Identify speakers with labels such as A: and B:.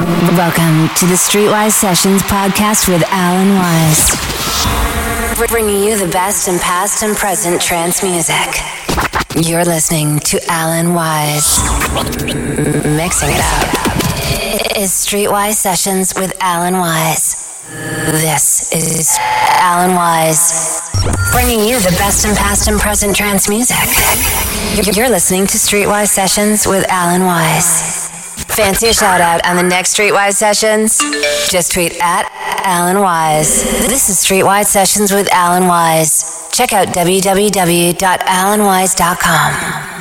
A: Welcome to the Streetwise Sessions podcast with Alan Wise. Bringing you the best in past and present trance music. You're listening to Alan Wise. Mixing it up is Streetwise Sessions with Alan Wise. This is Alan Wise. Bringing you the best in past and present trance music. You're listening to Streetwise Sessions with Alan Wise. Fancy a shout out on the next Streetwise Sessions? Just tweet at Alan Wise. This is Streetwise Sessions with Alan Wise. Check out www.alanwise.com.